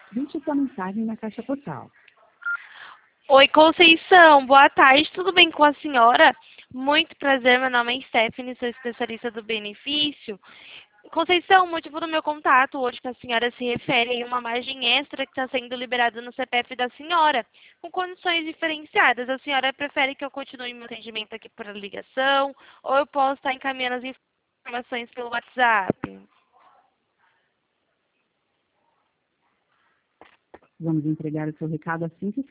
Digite sua mensagem na caixa postal. Oi, Conceição, boa tarde, tudo bem com a senhora? Muito prazer, meu nome é Stephanie, sou especialista do benefício. Conceição, o motivo do meu contato hoje que a senhora se refere a uma margem extra que está sendo liberada no CPF da senhora, com condições diferenciadas. A senhora prefere que eu continue meu atendimento aqui por ligação ou eu posso estar encaminhando as informações pelo WhatsApp? Vamos entregar o seu recado assim que